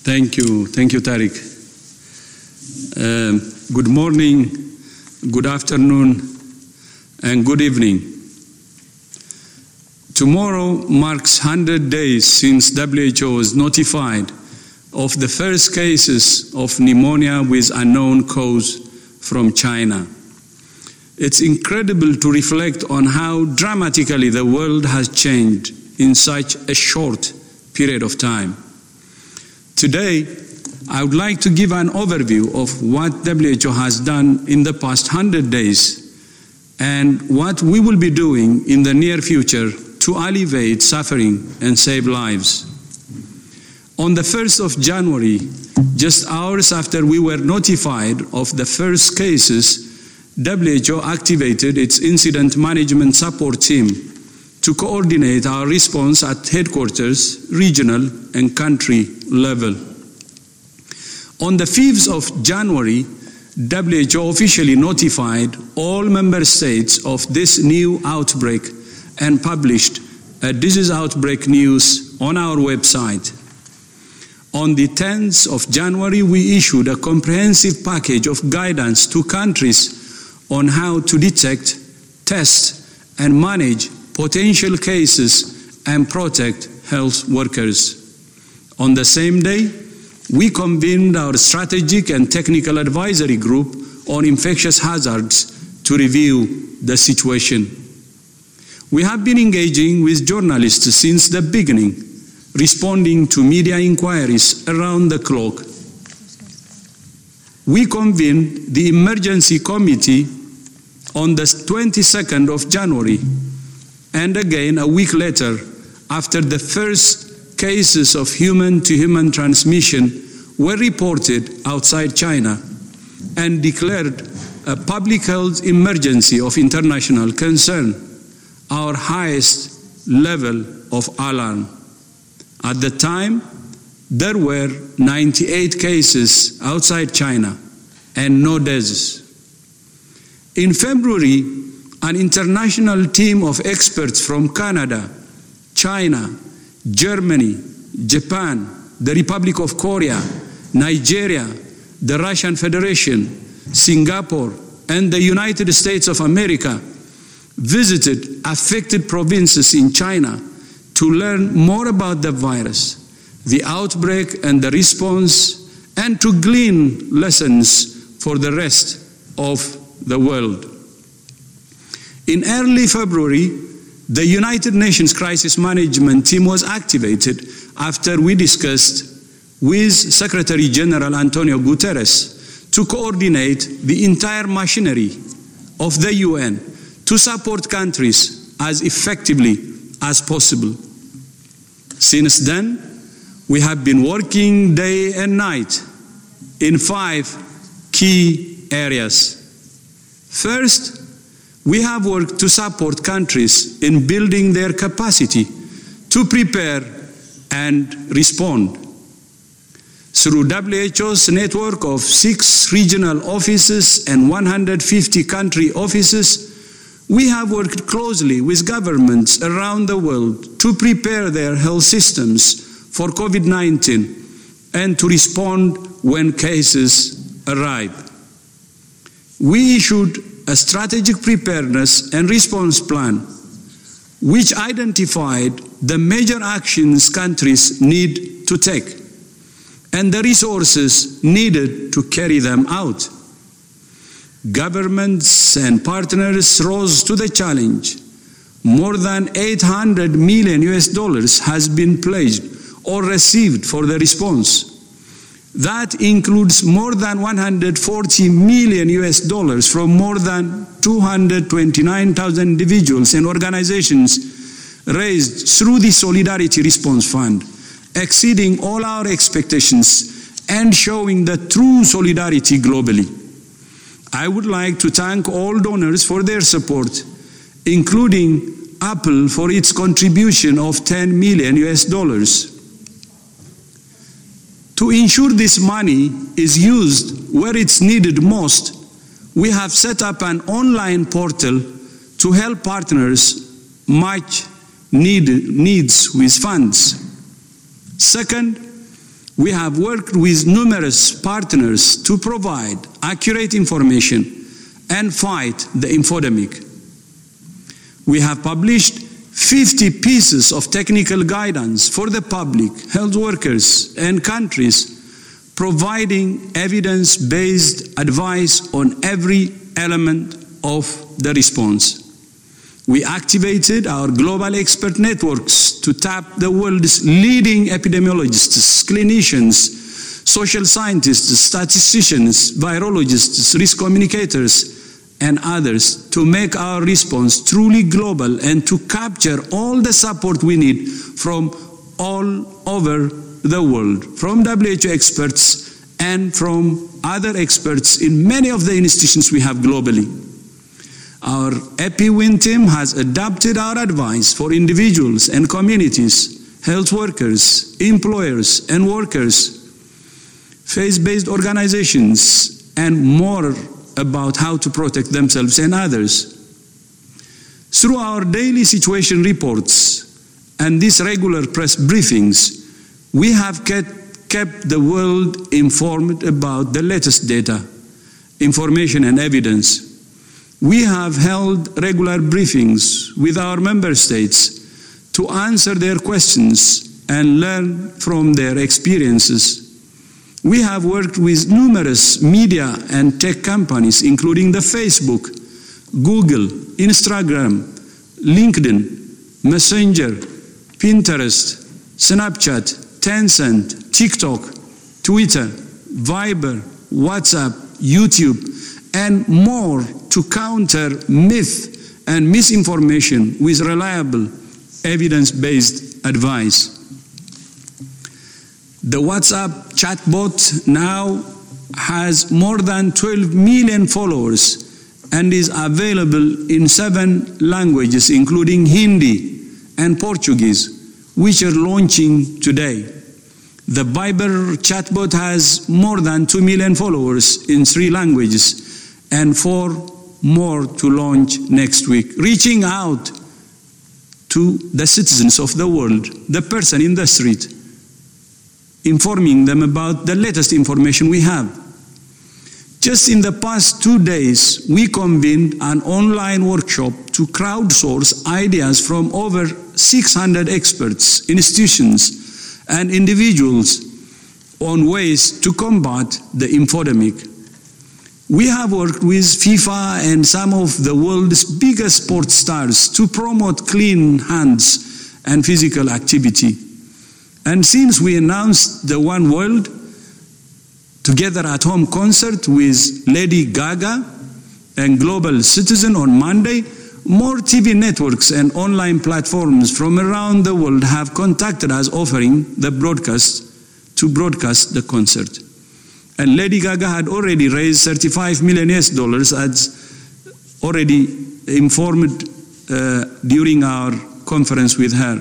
Thank you, Tariq. Good morning, good afternoon, and good evening. Tomorrow marks 100 days since WHO was notified of the first cases of pneumonia with unknown cause from China. It's incredible to reflect on how dramatically the world has changed in such a short period of time. Today, I would like to give an overview of what WHO has done in the past 100 days and what we will be doing in the near future to alleviate suffering and save lives. On the 1st of January, just hours after we were notified of the first cases, WHO activated its incident management support team to coordinate our response at headquarters, regional, and country level. On the 5th of January, WHO officially notified all member states of this new outbreak and published a disease outbreak news on our website. On the 10th of January, we issued a comprehensive package of guidance to countries on how to detect, test, and manage potential cases and protect health workers. On the same day, we convened our strategic and technical advisory group on infectious hazards to review the situation. We have been engaging with journalists since the beginning, responding to media inquiries around the clock. We convened the emergency committee on the 22nd of January, and again a week later, after the first cases of human-to-human transmission were reported outside China, and declared a public health emergency of international concern, our highest level of alarm. At the time, there were 98 cases outside China and no deaths. In February, an international team of experts from Canada, China, Germany, Japan, the Republic of Korea, Nigeria, the Russian Federation, Singapore, and the United States of America visited affected provinces in China to learn more about the virus, the outbreak and the response, and to glean lessons for the rest of the world. In early February, the United Nations Crisis Management Team was activated after we discussed with Secretary General Antonio Guterres to coordinate the entire machinery of the UN to support countries as effectively as possible. Since then, we have been working day and night in 5 key areas. First, we have worked to support countries in building their capacity to prepare and respond. Through WHO's network of 6 regional offices and 150 country offices, we have worked closely with governments around the world to prepare their health systems for COVID-19 and to respond when cases arrive. We issued a strategic preparedness and response plan, which identified the major actions countries need to take and the resources needed to carry them out. Governments and partners rose to the challenge. More than $800 million has been pledged or received for the response. That includes more than $140 million from more than 229,000 individuals and organizations raised through the Solidarity Response Fund, exceeding all our expectations and showing the true solidarity globally. I would like to thank all donors for their support, including Apple for its contribution of $10 million. To ensure this money is used where it's needed most, we have set up an online portal to help partners match needs with funds. Second, We have worked with numerous partners to provide accurate information and fight the infodemic. We have published 50 pieces of technical guidance for the public, health workers, and countries, providing evidence-based advice on every element of the response. We activated our global expert networks to tap the world's leading epidemiologists, clinicians, social scientists, statisticians, virologists, risk communicators, and others to make our response truly global and to capture all the support we need from all over the world, from WHO experts and from other experts in many of the institutions we have globally. Our EpiWin team has adapted our advice for individuals and communities, health workers, employers and workers, faith-based organizations, and more about how to protect themselves and others. Through our daily situation reports and these regular press briefings, we have kept the world informed about the latest data, information and evidence. We have held regular briefings with our member states to answer their questions and learn from their experiences. We have worked with numerous media and tech companies, including the Facebook, Google, Instagram, LinkedIn, Messenger, Pinterest, Snapchat, Tencent, TikTok, Twitter, Viber, WhatsApp, YouTube, and more to counter myth and misinformation with reliable, evidence-based advice. The WhatsApp chatbot now has more than 12 million followers and is available in 7 languages, including Hindi and Portuguese, which are launching today. The Viber chatbot has more than 2 million followers in 3 languages and 4 more to launch next week, reaching out to the citizens of the world, the person in the street, informing them about the latest information we have. Just in the past 2 days, we convened an online workshop to crowdsource ideas from over 600 experts, institutions, and individuals on ways to combat the infodemic. We have worked with FIFA and some of the world's biggest sports stars to promote clean hands and physical activity. And since we announced the One World Together at Home concert with Lady Gaga and Global Citizen on Monday, more TV networks and online platforms from around the world have contacted us offering to broadcast the concert. And Lady Gaga had already raised $35 million, as already informed during our conference with her.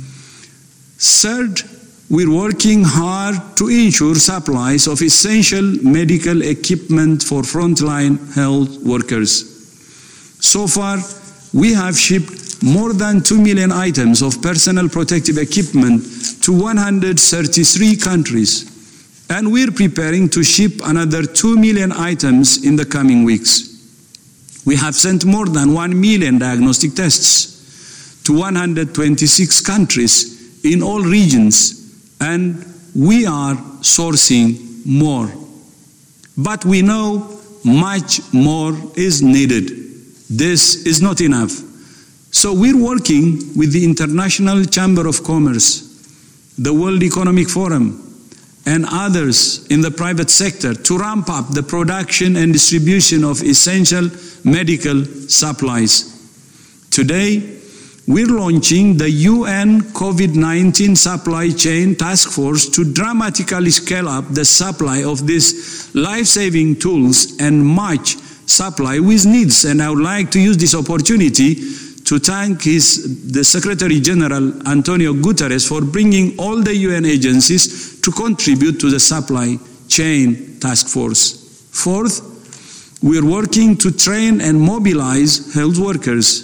Third, we're working hard to ensure supplies of essential medical equipment for frontline health workers. So far, we have shipped more than 2 million items of personal protective equipment to 133 countries. And we're preparing to ship another 2 million items in the coming weeks. We have sent more than 1 million diagnostic tests to 126 countries in all regions, and we are sourcing more. But we know much more is needed. This is not enough. So we're working with the International Chamber of Commerce, the World Economic Forum, and others in the private sector to ramp up the production and distribution of essential medical supplies. Today, we're launching the UN COVID-19 Supply Chain Task Force to dramatically scale up the supply of these life-saving tools and match supply with needs. And I would like to use this opportunity to thank the Secretary General, Antonio Guterres, for bringing all the UN agencies to contribute to the supply chain task force. Fourth, we are working to train and mobilize health workers.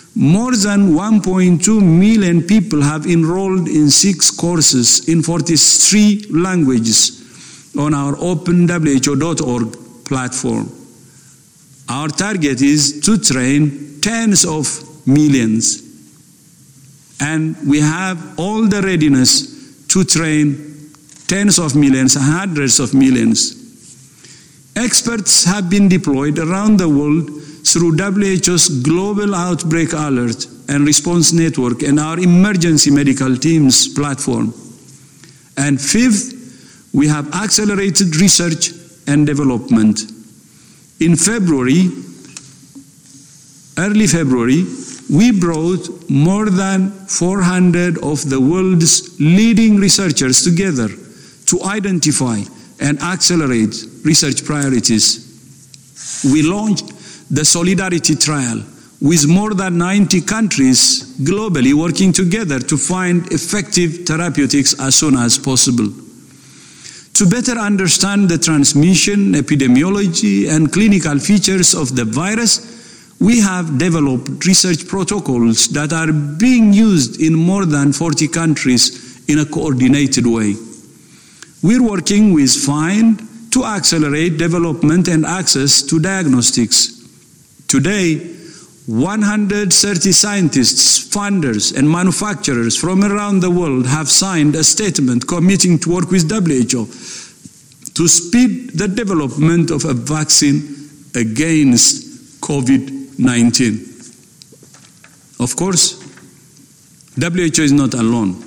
more than 1.2 million people have enrolled in 6 courses in 43 languages on our openwho.org platform. Our target is to train tens of millions, and we have all the readiness to train tens of millions, hundreds of millions. Experts have been deployed around the world through WHO's Global Outbreak Alert and Response Network and our Emergency Medical Teams platform. And fifth, we have accelerated research and development. In early February, we brought more than 400 of the world's leading researchers together to identify and accelerate research priorities. We launched the Solidarity Trial with more than 90 countries globally working together to find effective therapeutics as soon as possible. To better understand the transmission, epidemiology, and clinical features of the virus, we have developed research protocols that are being used in more than 40 countries in a coordinated way. We're working with FIND to accelerate development and access to diagnostics. Today, 130 scientists, funders, and manufacturers from around the world have signed a statement committing to work with WHO to speed the development of a vaccine against COVID-19. Of course, WHO is not alone.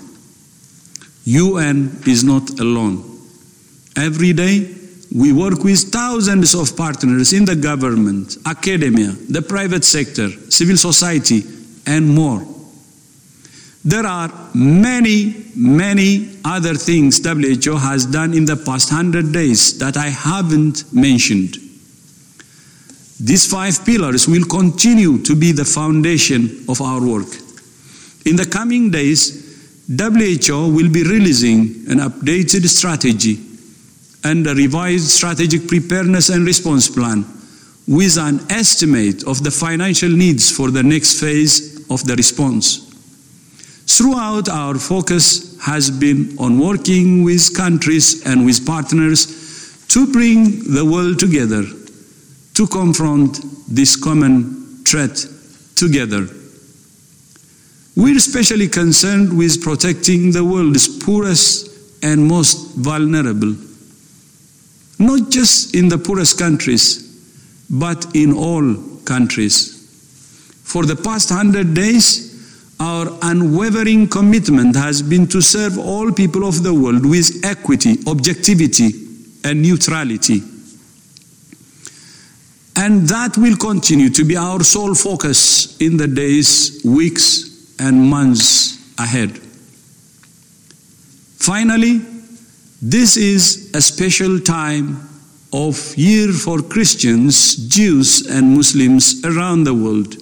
UN is not alone. Every day, we work with thousands of partners in the government, academia, the private sector, civil society, and more. There are many, many other things WHO has done in the past 100 days that I haven't mentioned. These 5 pillars will continue to be the foundation of our work. In the coming days, WHO will be releasing an updated strategy and a revised strategic preparedness and response plan with an estimate of the financial needs for the next phase of the response. Throughout, our focus has been on working with countries and with partners to bring the world together to confront this common threat together. We're especially concerned with protecting the world's poorest and most vulnerable, not just in the poorest countries, but in all countries. For the past 100 days, our unwavering commitment has been to serve all people of the world with equity, objectivity, and neutrality. And that will continue to be our sole focus in the days, weeks, and months ahead. Finally, this is a special time of year for Christians, Jews, and Muslims around the world.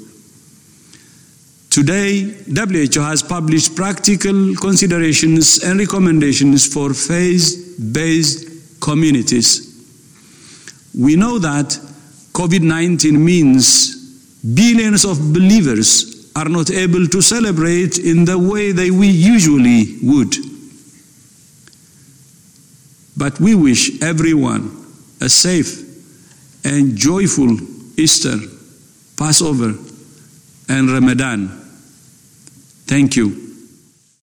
Today, WHO has published practical considerations and recommendations for faith-based communities. We know that COVID-19 means billions of believers are not able to celebrate in the way we usually would. But we wish everyone a safe and joyful Easter, Passover, and Ramadan. Thank you.